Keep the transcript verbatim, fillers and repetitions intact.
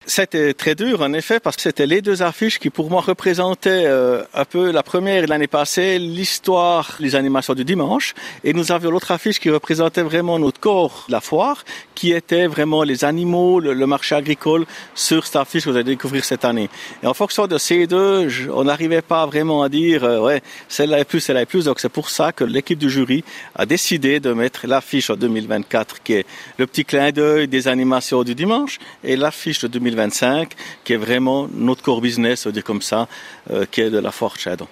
C'était très dur, en effet, parce que c'était les deux affiches qui, pour moi, représentaient euh, un peu la première l'année passée, l'histoire, les animations du dimanche. Et nous avions l'autre affiche qui représentait vraiment notre corps, la foire, qui était vraiment les animaux, le, le marché agricole, sur cette affiche que vous allez découvrir cette année. Et en fonction de ces deux, je, on n'arrivait pas vraiment à dire, euh, ouais, celle-là est plus, celle-là est plus. Donc c'est pour ça que l'équipe du jury a décidé de mettre l'affiche en deux mille vingt-quatre, qui est le petit clin d'œil des animations du dimanche, et l'affiche de deux mille vingt-cinq, qui est vraiment notre core business, on dit comme ça, euh, qui est de la Foire Chadon.